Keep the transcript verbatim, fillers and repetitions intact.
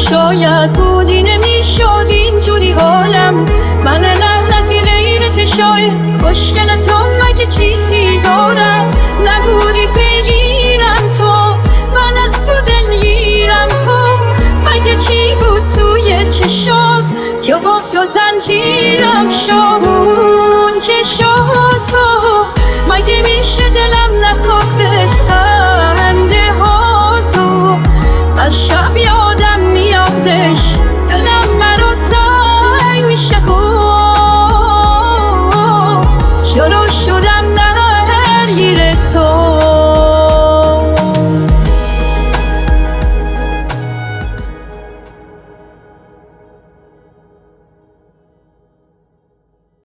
شاید بودی نمیشد اینجوری حالم. من لعنتی غیر چشای خوشگل تو مگه چیزی دارم؟ نبودی پیگیرم تو من از تو دلگیرم. خب مگه چی بود توی چشات که قفل و زنجیرم شد؟ اون چشاتو مگه میشه دلم نخواهدش خنده ها تو؟ از شب یادم میادش دلم مرا تنگ میشه. شروع شدم